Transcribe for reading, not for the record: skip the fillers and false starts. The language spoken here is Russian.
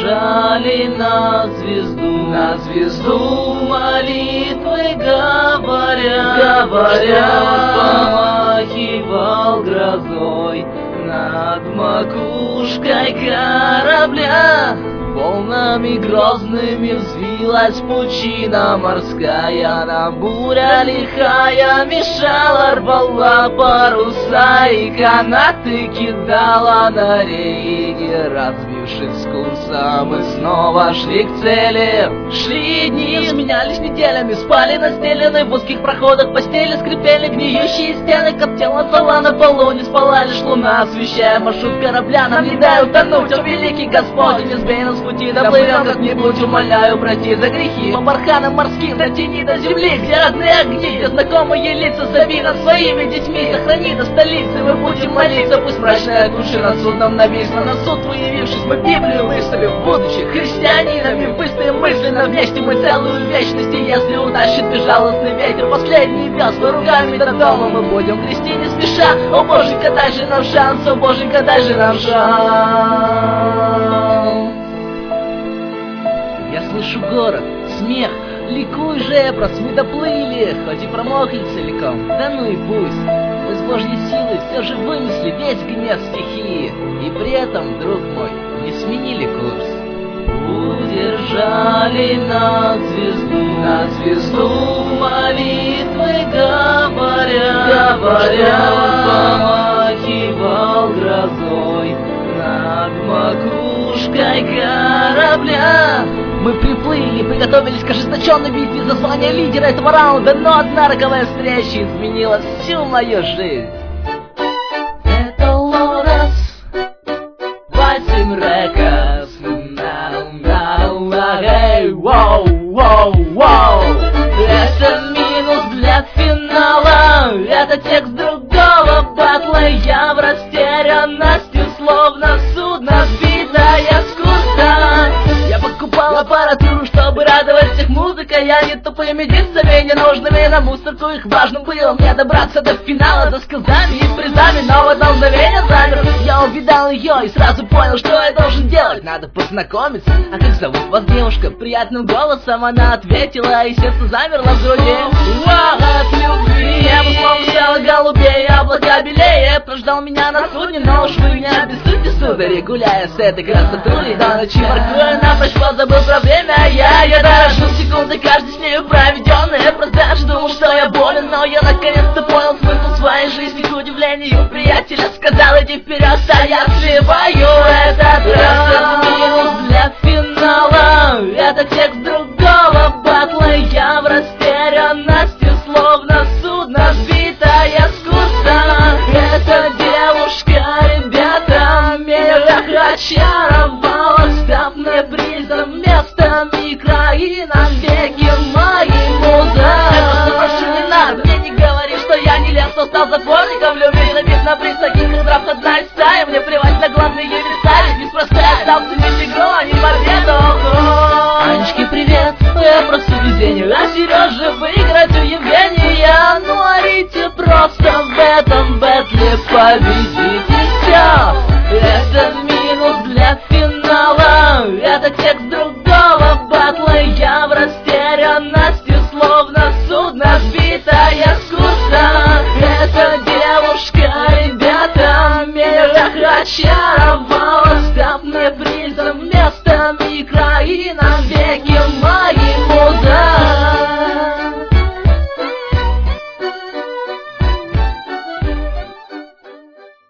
Удержали на звезду молитвы говоря, помахивал грозой над макушкой корабля. Волнами грозными взвилась пучина морская, нам буря лихая мешала, рвала паруса и канаты кидала на рейде. Разбившись с курса, мы снова шли к цели. Шли дни, сменялись неделями, спали на стелены в узких проходах, постели скрипели гниющие стены, коптела зола на полу, не спала лишь луна, освещая маршрут корабля. Нам не дай утонуть, о великий Господь, не сбей нас с пути, доплывем как-нибудь, умоляю, прости за грехи. По барханам морским дотяни до земли, где родные огни, где знакомые лица, зови нас своими детьми, сохрани до столицы, мы будем молиться, пусть мрачная души над судном нависла. На суд вы явившись, мы Библию выставим в будущее христианинами, выстоим мысленно вместе мы целую вечность. И если утащит безжалостный ветер последние весла, руками до дома мы будем грести не спеша. О Боженька, дай же нам шанс, о Боженька, дай же нам шанс. Я слышу город, смех, ликуй же, прос, мы доплыли, хоть и промокли целиком, да ну и пусть. Мы с Божьей силой все же вынесли весь гнев стихии, и при этом, друг мой, не сменили курс. Удержали на звезду молитвы говоря, помахивал грозой над макушкой корабля. Мы приплыли, приготовились к ожесточенной битве за звание лидера этого раунда, но одна роковая встреча изменила всю мою жизнь. Это Лорес, Вайсим Рекордс, воу, воу, воу. Это минус для финала, это текст другого батла. Я в растерянности, словно судно, сбитое с курса. Я покупал аппаратуру, чтобы радовать всех музыкой, а не тупыми дисками ненужными на мусорку. Их важно было мне добраться до финала за скиллами и призами, но в одно мгновение замер. Я увидал ее и сразу понял, что я должен делать. Надо познакомиться. А как зовут вас, девушка? Приятным голосом она ответила, и сердце замерло в груди. От любви небо словно стало голубее, облака белее. Прождал меня на судне, но уж вы не обессудьте, сударь, гуляя с этой красотулей до ночи воркуя напрочь, позабыл про время. Я дорожу секунды каждой с нею проведенной. Просто даже думал, что я болен, но я наконец-то понял смысл своей жизни. К удивлению приятеля сказал, иди вперед, а я сливаю этот раз. Минус для финала, это текст другого батла. Я в растерянности, словно судно, сбитое с курса. Эта девушка, ребята, меня очаровала, став мне призом местами краи навеки мои муза. Просто прошу, не надо, мне не говори, что я не лез, но стал затворником.